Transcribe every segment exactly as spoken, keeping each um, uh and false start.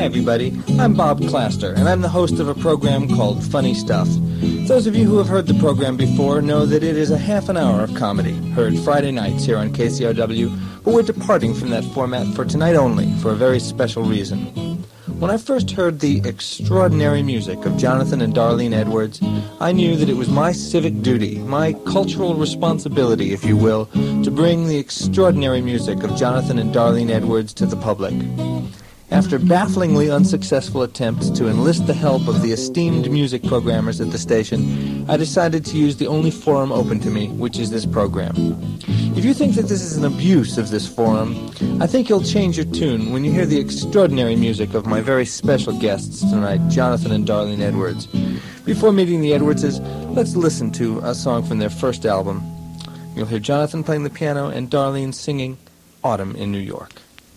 Hi everybody, I'm Bob Claster, and I'm the host of a program called Funny Stuff. Those of you who have heard the program before know that it is a half an hour of comedy, heard Friday nights here on K C R W, but we're departing from that format for tonight only, for a very special reason. When I first heard the extraordinary music of Jonathan and Darlene Edwards, I knew that it was my civic duty, my cultural responsibility, if you will, to bring the extraordinary music of Jonathan and Darlene Edwards to the public. After bafflingly unsuccessful attempts to enlist the help of the esteemed music programmers at the station, I decided to use the only forum open to me, which is this program. If you think that this is an abuse of this forum, I think you'll change your tune when you hear the extraordinary music of my very special guests tonight, Jonathan and Darlene Edwards. Before meeting the Edwardses, let's listen to a song from their first album. You'll hear Jonathan playing the piano and Darlene singing Autumn in New York.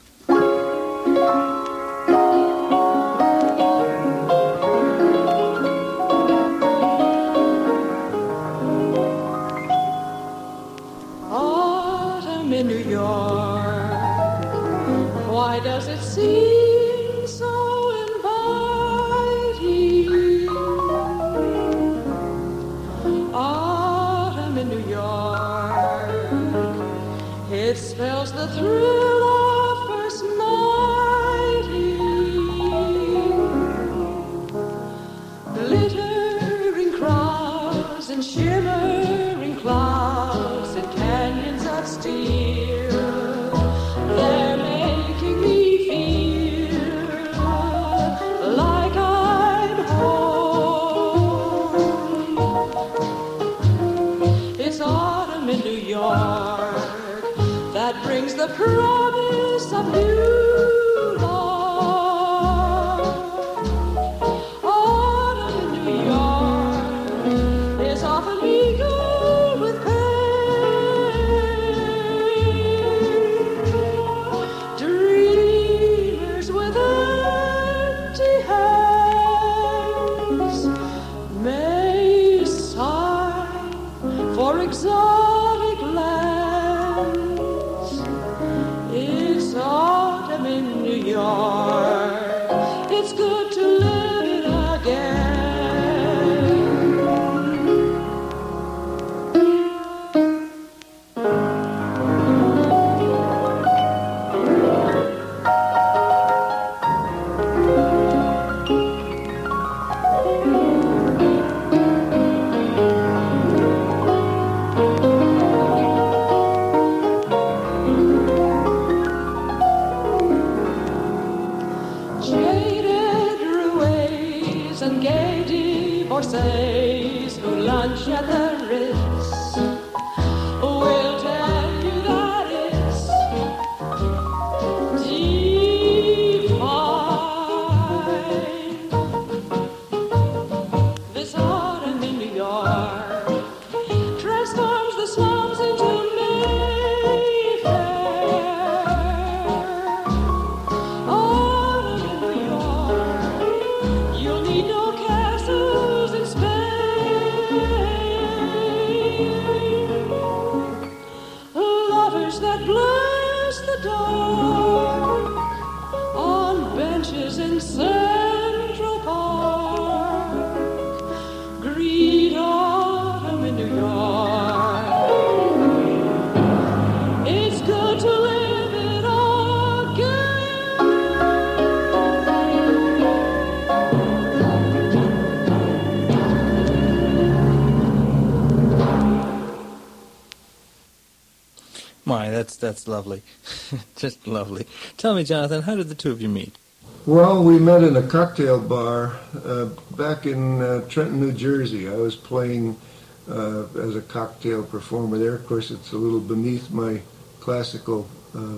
My, that's that's lovely. Just lovely. Tell me, Jonathan, how did the two of you meet? Well, we met in a cocktail bar uh, back in uh, Trenton, New Jersey. I was playing uh, as a cocktail performer there. Of course, it's a little beneath my classical uh,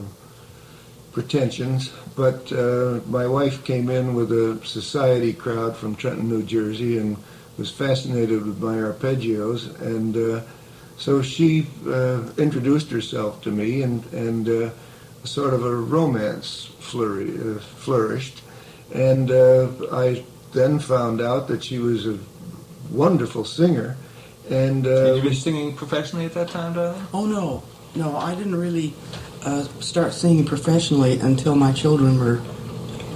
pretensions, but uh, my wife came in with a society crowd from Trenton, New Jersey, and was fascinated with my arpeggios, and uh, so she uh, introduced herself to me, and, and uh, sort of a romance flurry, uh, flourished. And uh, I then found out that she was a wonderful singer. And uh, Had you been singing professionally at that time, darling? Oh, no. No, I didn't really uh, start singing professionally until my children were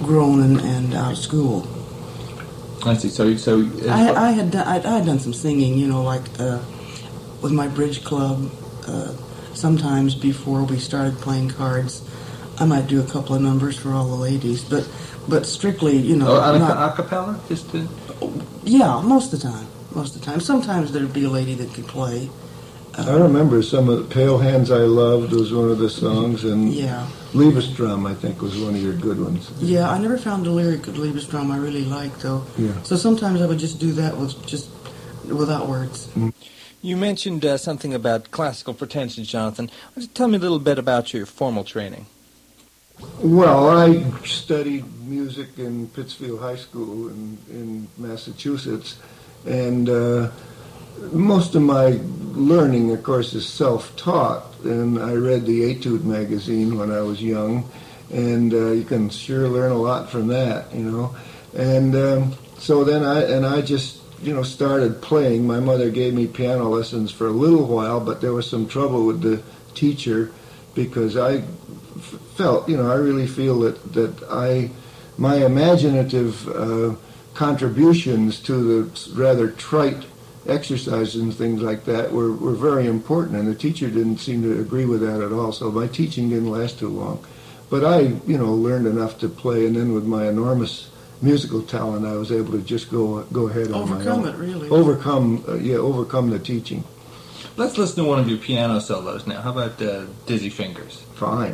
grown and, and out of school. I see. So, so I, I had done, I, I had done some singing, you know, like uh, with my bridge club. Uh, sometimes before we started playing cards, I might do a couple of numbers for all the ladies, but but strictly, you know, oh, not, a cappella, just to... yeah, most of the time, most of the time. Sometimes there'd be a lady that could play. Uh, I remember some of the Pale Hands I Loved was one of the songs, and yeah. Liebesdrum, I think, was one of your good ones. Yeah, I never found a lyric of Liebesdrum I really liked, though. Yeah. So sometimes I would just do that with just without words. Mm-hmm. You mentioned uh, something about classical pretensions, Jonathan. Why don't you tell me a little bit about your formal training? Well, I studied music in Pittsfield High School in, in Massachusetts, and uh, most of my learning, of course, is self-taught, and I read the Etude magazine when I was young, and uh, you can sure learn a lot from that, you know. And um, so then I, and I just, you know, started playing. My mother gave me piano lessons for a little while, but there was some trouble with the teacher because I f- felt, you know, I really feel that, that I, my imaginative uh, contributions to the rather trite exercises and things like that were, were very important, and the teacher didn't seem to agree with that at all, so my teaching didn't last too long. But I, you know, learned enough to play, and then with my enormous musical talent, I was able to just go go ahead on my own. Overcome it, really. Overcome, uh, yeah, overcome the teaching. Let's listen to one of your piano solos now. How about uh, Dizzy Fingers? Fine.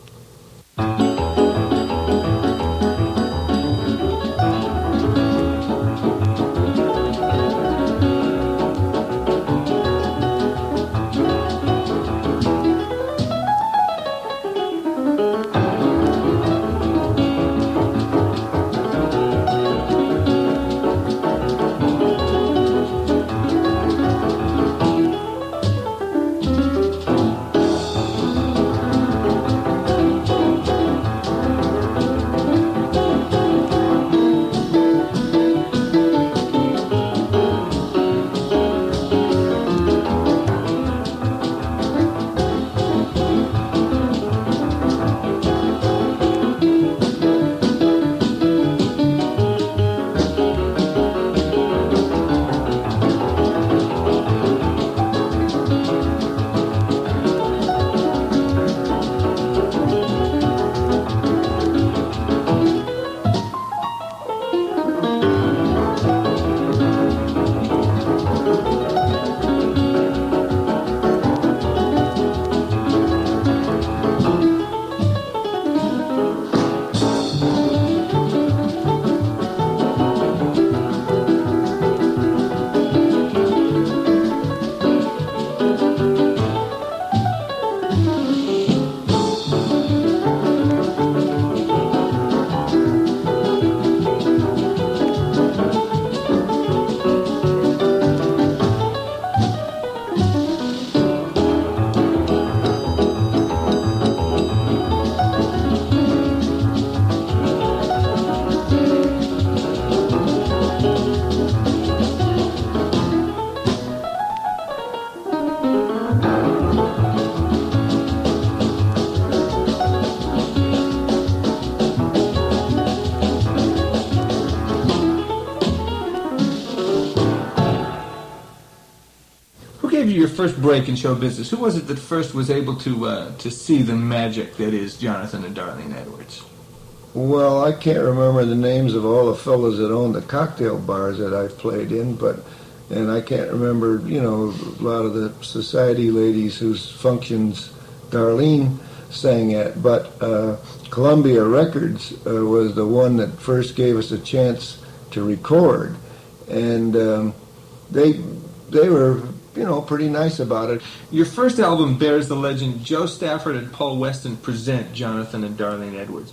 Your first break in show business. Who was it that first was able to uh, to see the magic that is Jonathan and Darlene Edwards? Well, I can't remember the names of all the fellows that owned the cocktail bars that I've played in, but and I can't remember, you know, a lot of the society ladies whose functions Darlene sang at. But uh, Columbia Records uh, was the one that first gave us a chance to record, and um, they they were, you know, pretty nice about it. Your first album bears the legend Joe Stafford and Paul Weston present Jonathan and Darlene Edwards.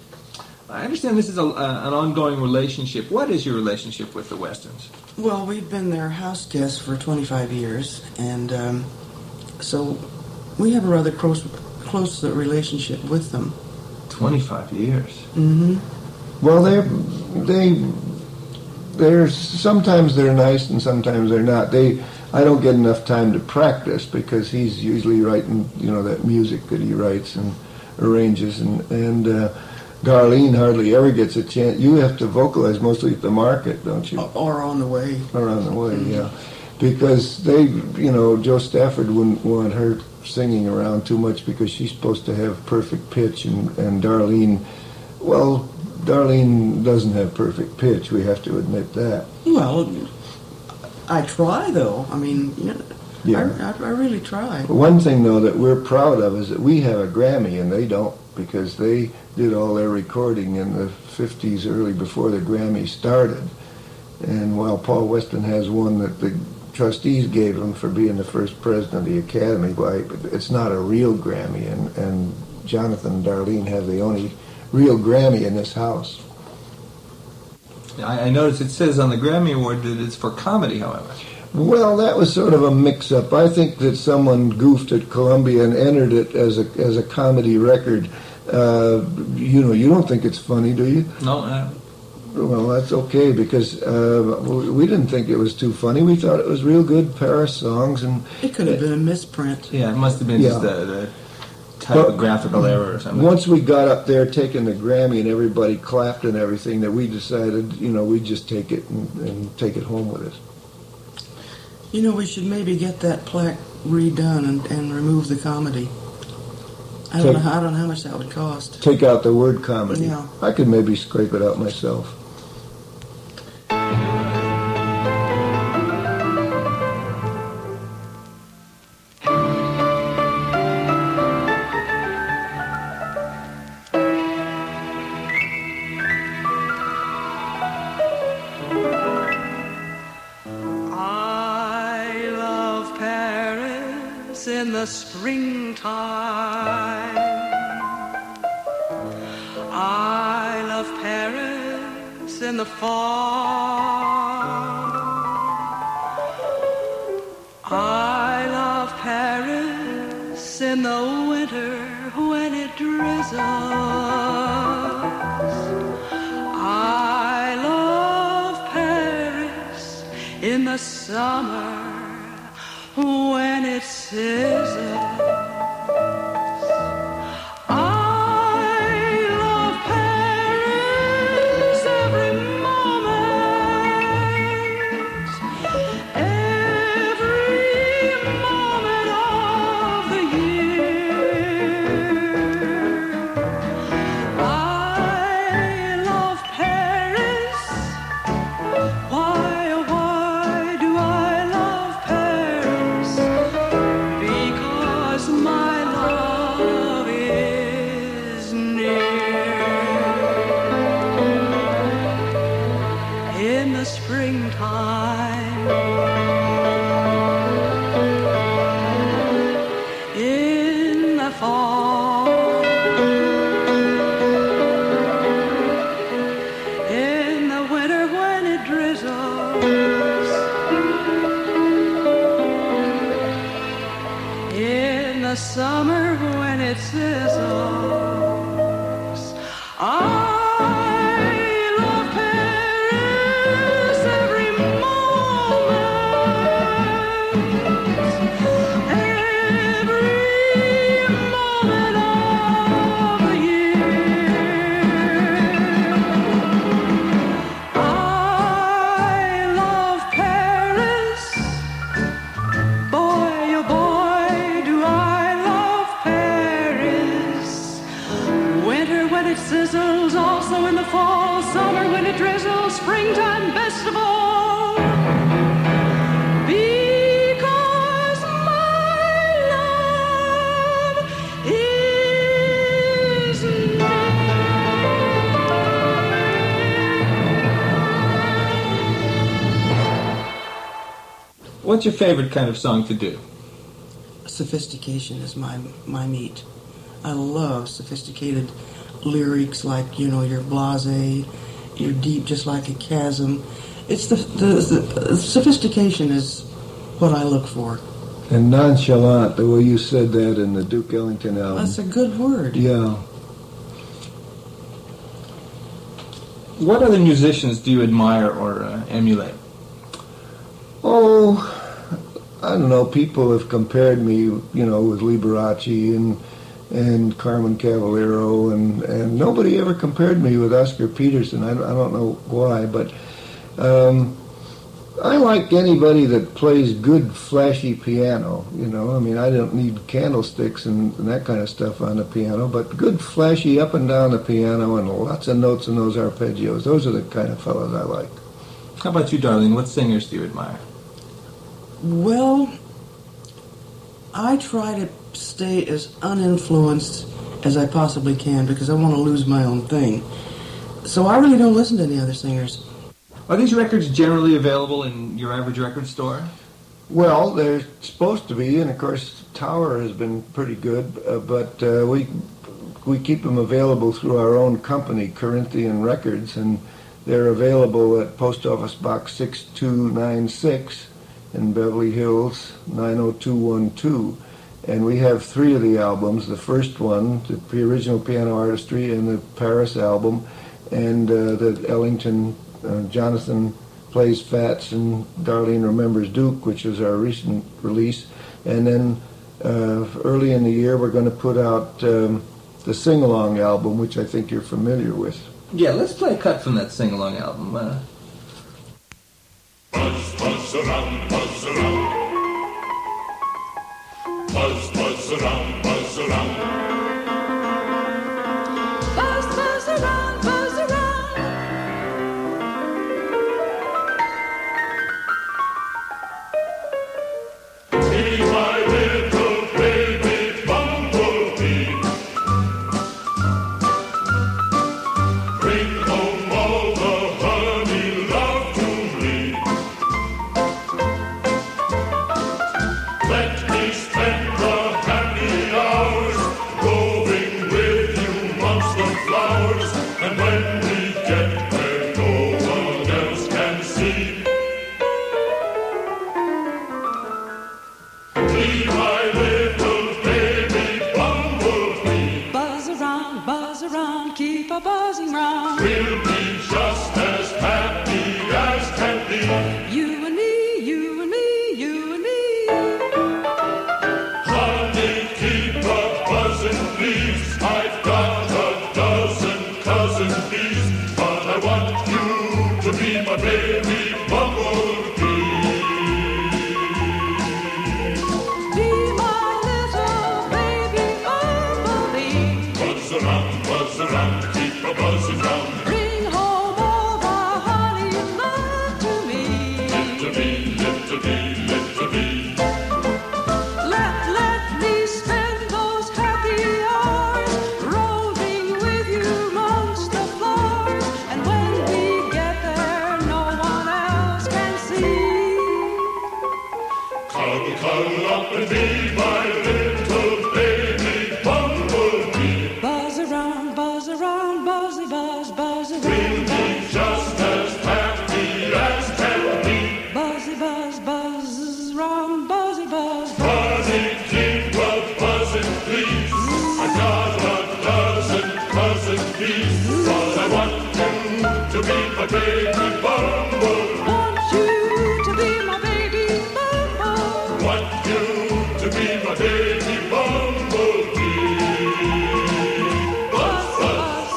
I understand this is a, uh, an ongoing relationship. What is your relationship with the Westons? Well, we've been their house guests for twenty-five years, and um, so we have a rather close, close relationship with them. twenty-five years? Mm-hmm. Well, they're, they, they're, sometimes they're nice and sometimes they're not. They... I don't get enough time to practice because he's usually writing, you know, that music that he writes and arranges, and and uh, Darlene hardly ever gets a chance. You have to vocalize mostly at the market, don't you? Or on the way. Or on the way, mm-hmm. yeah. Because they, you know, Joe Stafford wouldn't want her singing around too much because she's supposed to have perfect pitch, and, and Darlene, well, Darlene doesn't have perfect pitch. We have to admit that. Well, I try, though. I mean, you know, yeah. I, I, I really try. One thing, though, that we're proud of is that we have a Grammy, and they don't, because they did all their recording in the fifties, early before the Grammy started. And while Paul Weston has one that the trustees gave him for being the first president of the Academy, why, it's not a real Grammy, and, and Jonathan and Darlene have the only real Grammy in this house. I, I noticed it says on the Grammy Award that it's for comedy, however. Well, that was sort of a mix-up. I think that someone goofed at Columbia and entered it as a as a comedy record. Uh, you know, you don't think it's funny, do you? No. Uh, well, that's okay, because uh, we didn't think it was too funny. We thought it was real good Paris songs, and it could have been a misprint. Yeah, it must have been yeah. just the, the typographical error or something. Once we got up there taking the Grammy and everybody clapped and everything, that we decided, you know, we'd just take it and, and take it home with us. You know, we should maybe get that plaque redone and, and remove the comedy. I don't, take, know how, I don't know how much that would cost. Take out the word comedy. Yeah. I could maybe scrape it out myself. In the springtime, I love Paris in the fall, I love Paris in the winter when it drizzles, I love Paris in the summer when it sizzles. I love Paris every moment, every moment of the year. I love Paris. Why, oh why do I love Paris? Because my love is near. In the springtime, in the fall, in the winter when it drizzles, in the summer when it sizzles. I love Paris every moment, every moment of the year. I love Paris. Boy, oh boy, do I love Paris. Winter when it sizzles, also in the fall, summer when it drizzles, springtime best of all. Because my love is near. What's your favorite kind of song to do? Sophistication is my my meat. I love sophisticated lyrics, like, you know, you're blasé, you're deep just like a chasm. It's the, the, the sophistication is what I look for. And nonchalant, the way you said that in the Duke Ellington album. That's a good word. Yeah. What other musicians do you admire or uh, emulate? Oh, I don't know. People have compared me, you know, with Liberace and and Carmen Cavallero, and and nobody ever compared me with Oscar Peterson. I, I don't know why, but um, I like anybody that plays good, flashy piano. You know, I mean, I don't need candlesticks and, and that kind of stuff on the piano, but good, flashy, up and down the piano and lots of notes in those arpeggios. Those are the kind of fellows I like. How about you, Darlene? What singers do you admire? Well, I try to stay as uninfluenced as I possibly can because I want to lose my own thing. So I really don't listen to any other singers. Are these records generally available in your average record store? Well, they're supposed to be, and of course, Tower has been pretty good, uh, but uh, we we keep them available through our own company, Corinthian Records, and they're available at Post Office Box six two nine six in Beverly Hills, nine oh two one two. And we have three of the albums, the first one, the original Piano Artistry, and the Paris album, and uh, the Ellington, uh, Jonathan Plays Fats, and Darlene Remembers Duke, which is our recent release. And then uh, early in the year, we're going to put out um, the Sing-Along album, which I think you're familiar with. Yeah, let's play a cut from that Sing-Along album. Uh... Buzz, buzz around, buzz around. Buzz, buzz around, buzz around. Buzz, buzz around, buzz around. Be my little baby bumblebee. Bring home all the honey love to me. Let me spend the happy hours roving with you amongst the flowers. And when we get where no one else can see, be my little baby bumblebee. Buzz around, buzz around, keep a buzzing round. We'll be just as happy as can be. You and me, you and me, you and me. Honey, keep a buzzing, please. I've got a dozen cousin bees, but I want you to be my baby bumblebee. Be my little baby bumblebee. Buzz around, buzz around, keep a buzzing round. Bring home all the honey you love to me. Little bee, little bee, little bee. Let, let me spend those happy hours roving with you amongst the flowers. And when we get there, no one else can see. Cuddle, cuddle up and be my little baby bumblebee. Buzz around, buzz around, buzzy buzz, buzz We'll around, be just as happy as can be. buzzy buzz, buzz around, buzzy buzz. Honey, keep a buzzing, please. I've got a dozen cousin bees, but I want you to be my baby bumblebee. Want you to be my baby bumble. Want you to be my baby bumblebee. Buzz, buzz.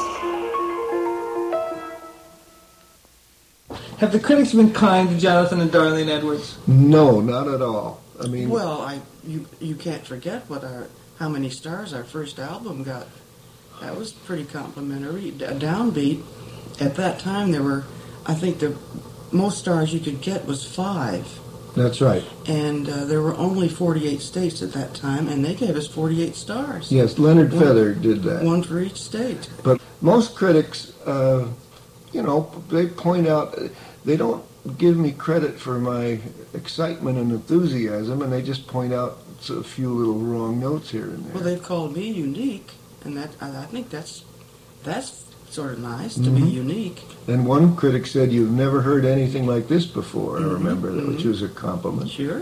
Have the critics been kind to Jonathan and Darlene Edwards? No, not at all. I mean, Well, I you you can't forget what our how many stars our first album got. That was pretty complimentary. D- Downbeat, at that time there were, I think the most stars you could get was five, that's right. and uh, there were only forty-eight states at that time, and they gave us forty-eight stars. Yes, Leonard One- Feather did that. One for each state. But most critics, uh, you know, they point out, they don't give me credit for my excitement and enthusiasm, and they just point out a few little wrong notes here and there. Well, they've called me unique, and that I, I think that's that's sort of nice to be Mhm. unique. And one critic said, "You've never heard anything like this before." I Mhm, remember that, which mhm. was a compliment. Sure.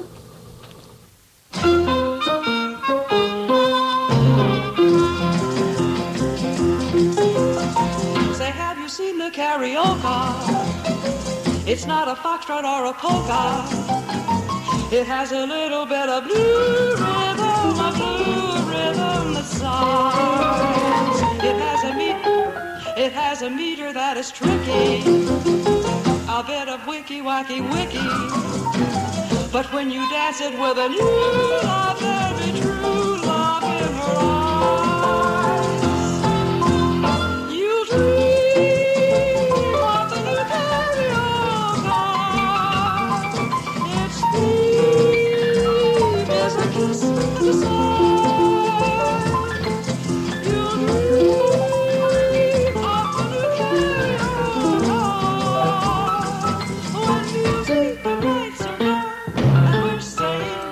Say, have you seen the karaoke? It's not a foxtrot or a polka. It has a little bit of blue rhythm, a blue rhythm that songs. It has a meat It has a meter that is tricky, a bit of wicky wacky wicky. But when you dance it with a new love, there'll be true love in her eyes. You'll dream of the new carioca. Its theme is a kiss in the sun. You'll dream of the new carioca. When music and lights are gone and we're saying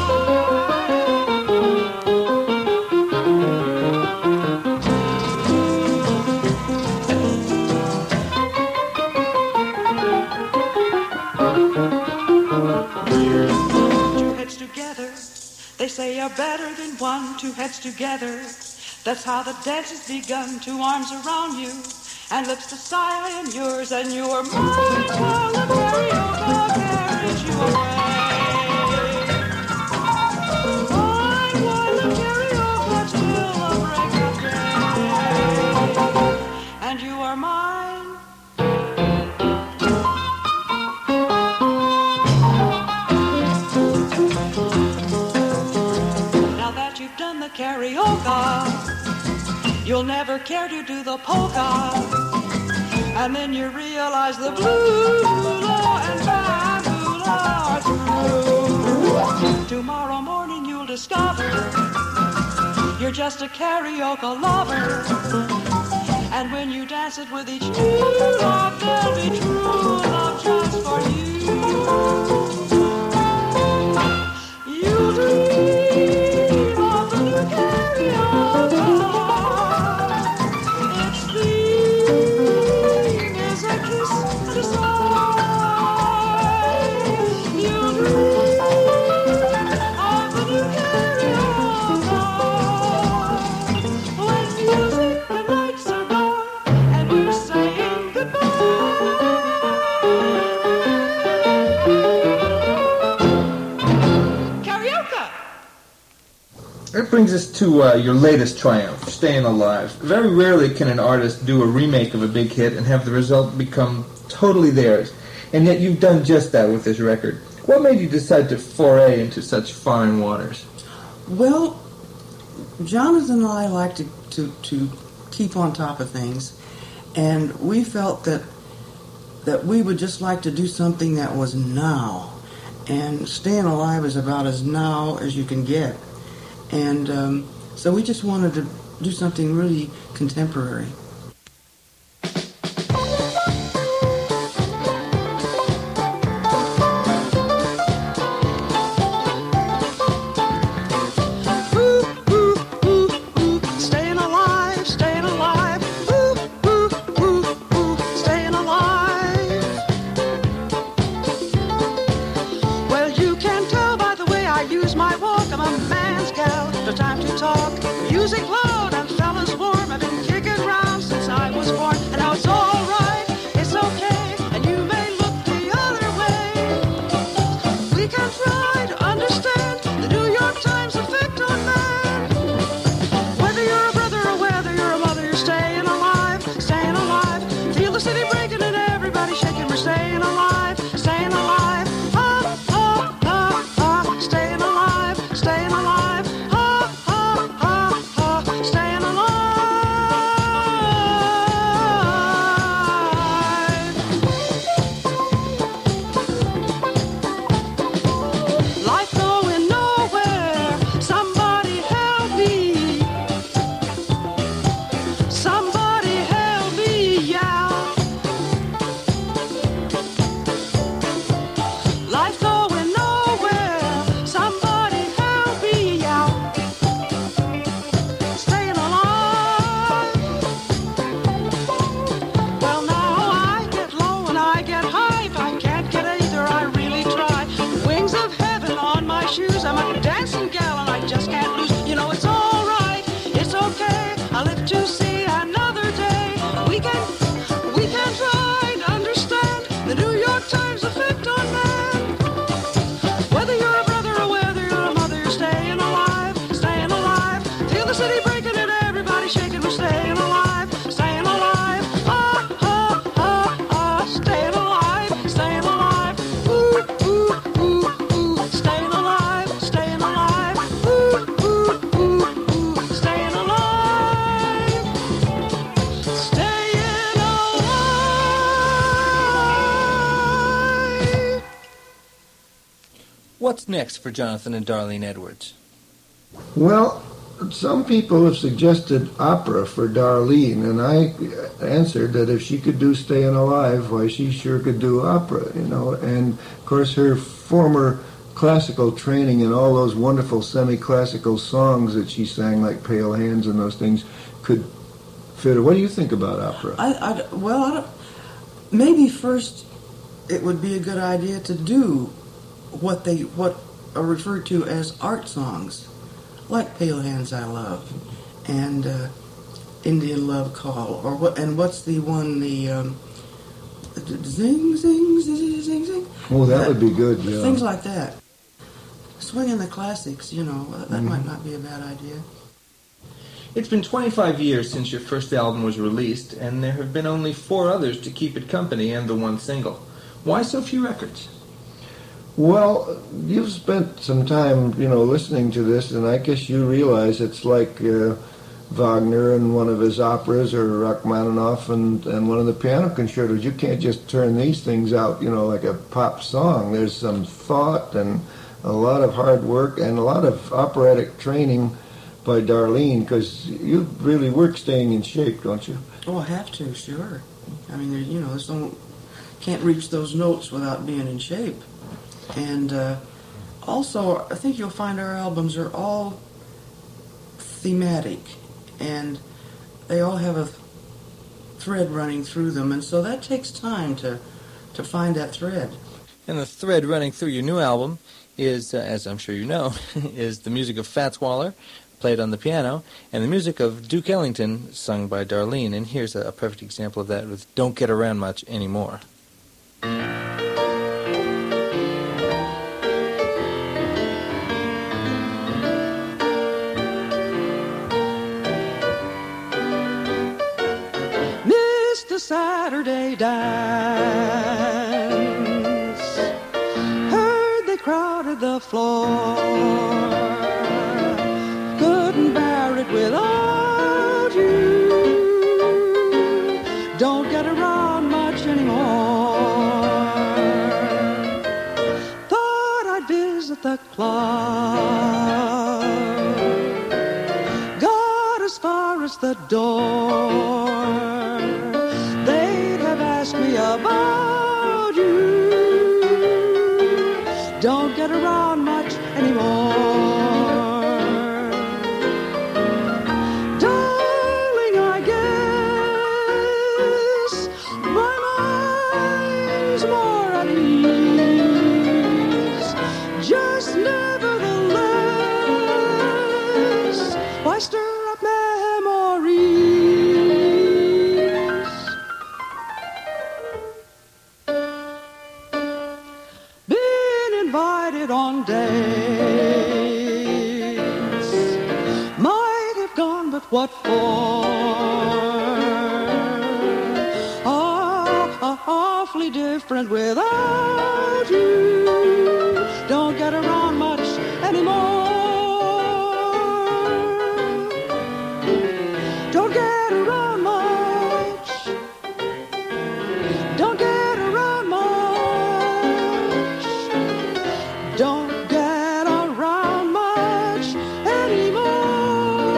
two heads together, they say are better than one. Two heads together, that's how the dance has begun. Two arms around you and lips to sigh in yours, and you are mine while the karaoke carries you away. Mine while the karaoke till the break of day, and you are mine. Now that you've done the karaoke, you'll never care to do the polka. And then you realize the blue and bamboo are through. Tomorrow morning you'll discover you're just a karaoke lover. And when you dance it with each new love, there'll be true love just for you. You'll dream of the new karaoke. Its theme is a kiss and a sigh. You'll dream of the new karaoke. When music and lights are gone and we're saying goodbye. Karaoke! That brings us to uh, your latest triumph, Staying Alive. Very rarely can an artist do a remake of a big hit and have the result become totally theirs, and yet you've done just that with this record. What made you decide to foray into such fine waters? Well, Jonathan and I like to, to, to keep on top of things, and we felt that that we would just like to do something that was now. And Staying Alive is about as now as you can get. And um, so we just wanted to do something really contemporary. Ooh, ooh, ooh, ooh, staying alive, staying alive. Ooh, ooh, ooh, ooh, staying alive. Well, you can tell by the way I use my walk. I'm a man's gal, no time to talk. Music loud and fellas warm. I've been kicking round What's next for Jonathan and Darlene Edwards? Well, some people have suggested opera for Darlene, and I answered that if she could do Stayin' Alive, why, she sure could do opera, you know. And, of course, her former classical training and all those wonderful semi-classical songs that she sang, like Pale Hands and those things, could fit her. What do you think about opera? I, I, well, I don't, maybe first it would be a good idea to do what they what are referred to as art songs, like Pale Hands I Love and uh, Indian Love Call, or what? And what's the one? The um, zing, zing, zing, zing, zing. Oh, that, that would be good. Yeah. Things like that. Swinging the classics, you know, that mm-hmm. might not be a bad idea. It's been twenty-five years since your first album was released, and there have been only four others to keep it company and the one single. Why so few records? Well, you've spent some time, you know, listening to this, and I guess you realize it's like uh, Wagner and one of his operas, or Rachmaninoff and, and one of the piano concertos. You can't just turn these things out, you know, like a pop song. There's some thought and a lot of hard work and a lot of operatic training by Darlene, because you really work staying in shape, don't you? Oh, I have to, sure. I mean, there, you know, there's no, can't reach those notes without being in shape. And uh, also, I think you'll find our albums are all thematic, and they all have a thread running through them, and so that takes time to, to find that thread. And the thread running through your new album is, uh, as I'm sure you know, is the music of Fats Waller, played on the piano, and the music of Duke Ellington, sung by Darlene. And here's a, a perfect example of that with Don't Get Around Much Anymore. Mister Saturday Dance, heard they crowded the floor, couldn't bear it without you, don't get around much anymore, thought I'd visit the club, got as far as the door, they'd have asked me about you, don't get around much anymore. Darling, I guess my mind's more at ease, just nevertheless, why stir up memories? Been invited on dates, might have gone, but what for? Ah, awfully different without you, don't get around much anymore. Don't get around much, don't get around much, don't get around much anymore.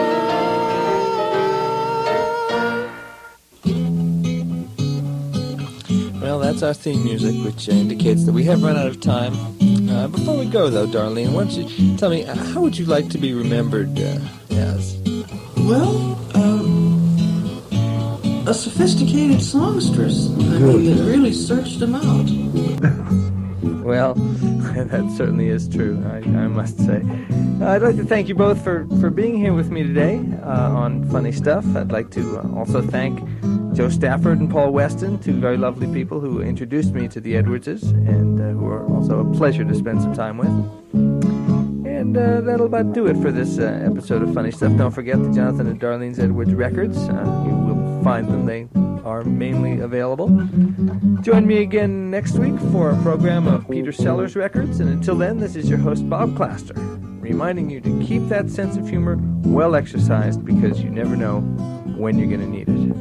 Well, that's our theme music, which uh, indicates that we have run out of time. Uh, before we go, though, Darlene, why don't you tell me, uh, how would you like to be remembered uh, as? Well, um, a sophisticated songstress. I mean, that really searched them out. Well, that certainly is true, I, I must say. Uh, I'd like to thank you both for, for being here with me today uh, on Funny Stuff. I'd like to uh, also thank Joe Stafford and Paul Weston, two very lovely people who introduced me to the Edwardses, and uh, who are also a pleasure to spend some time with. And uh, that'll about do it for this uh, episode of Funny Stuff. Don't forget the Jonathan and Darlene's Edwards records. Uh, you will find them. They are mainly available. Join me again next week for a program of Peter Sellers records. And until then, this is your host, Bob Claster, reminding you to keep that sense of humor well exercised, because you never know when you're going to need it.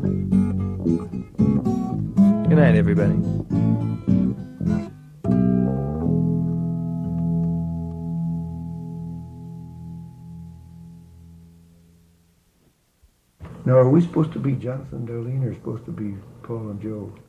Good night, everybody. Now, are we supposed to be Jonathan and Darlene, or supposed to be Paul and Joe?